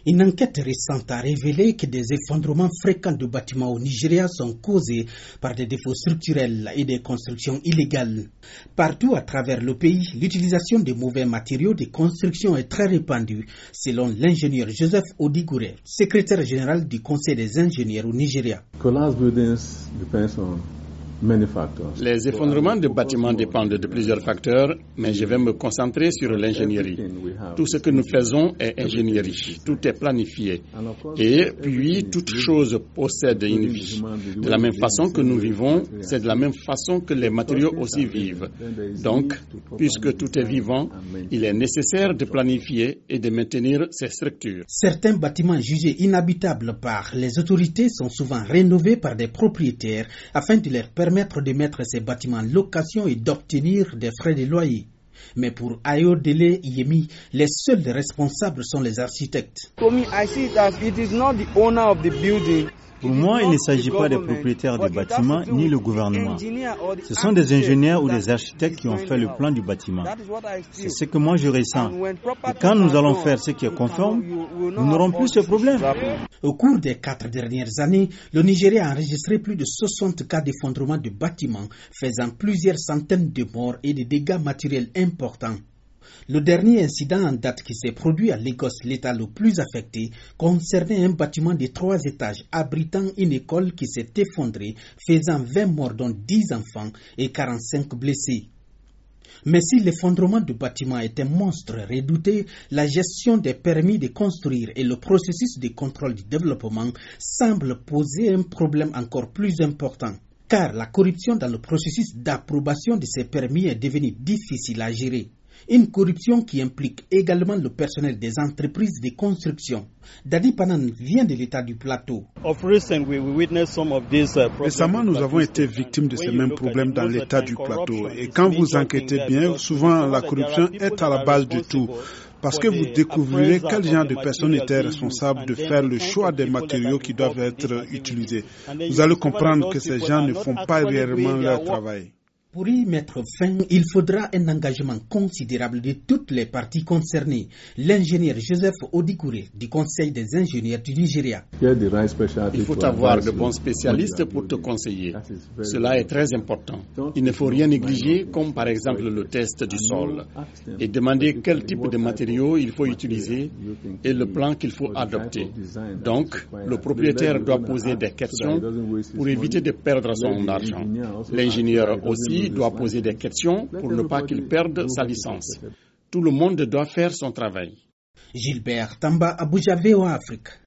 Une enquête récente a révélé que des effondrements fréquents de bâtiments au Nigeria sont causés par des défauts structurels et des constructions illégales. Partout à travers le pays, l'utilisation de mauvais matériaux de construction est très répandue, selon l'ingénieur Joseph Odigure, secrétaire général du Conseil des ingénieurs au Nigeria. Les effondrements de bâtiments dépendent de plusieurs facteurs, mais je vais me concentrer sur l'ingénierie. Tout ce que nous faisons est ingénierie, tout est planifié. Et puis, toute chose possède une vie. De la même façon que nous vivons, c'est de la même façon que les matériaux aussi vivent. Donc, puisque tout est vivant, il est nécessaire de planifier et de maintenir ces structures. Certains bâtiments jugés inhabitables par les autorités sont souvent rénovés par des propriétaires afin de leur permettre de mettre ces bâtiments en location et d'obtenir des frais de loyer. Mais pour Ayodele Yemi, les seuls responsables sont les architectes. Pour moi, il ne s'agit pas des propriétaires des bâtiments ni le gouvernement. Ce sont des ingénieurs ou des architectes qui ont fait le plan du bâtiment. C'est ce que moi je ressens. Et quand nous allons faire ce qui est conforme, nous n'aurons plus ce problème. Au cours des 4 dernières années, le Nigeria a enregistré plus de 60 cas d'effondrement de bâtiments, faisant plusieurs centaines de morts et de dégâts matériels importants. Le dernier incident en date qui s'est produit à Lagos, l'État le plus affecté, concernait un bâtiment de 3 étages abritant une école qui s'est effondrée, faisant 20 morts dont 10 enfants et 45 blessés. Mais si l'effondrement du bâtiment est un monstre redouté, la gestion des permis de construire et le processus de contrôle du développement semblent poser un problème encore plus important. Car la corruption dans le processus d'approbation de ces permis est devenue difficile à gérer. Une corruption qui implique également le personnel des entreprises de construction. Dadi Panan vient de l'État du Plateau. Récemment, nous avons été victimes de ces mêmes problèmes dans l'État du Plateau. Et quand vous enquêtez bien, souvent la corruption est à la base de tout. Parce que vous découvrirez quel genre de personnes étaient responsables de faire le choix des matériaux qui doivent être utilisés. Vous allez comprendre que ces gens ne font pas réellement leur travail. Pour y mettre fin, il faudra un engagement considérable de toutes les parties concernées. L'ingénieur Joseph Odigure du Conseil des ingénieurs du Nigeria. Il faut avoir de bons spécialistes pour te conseiller. Cela est très important. Il ne faut rien négliger, comme par exemple le test du sol, et demander quel type de matériaux il faut utiliser et le plan qu'il faut adopter. Donc, le propriétaire doit poser des questions pour éviter de perdre son argent. L'ingénieur aussi doit poser des questions pour ne pas qu'il perde sa licence. Tout le monde doit faire son travail. Gilbert Tamba, Abuja, VOA Afrique.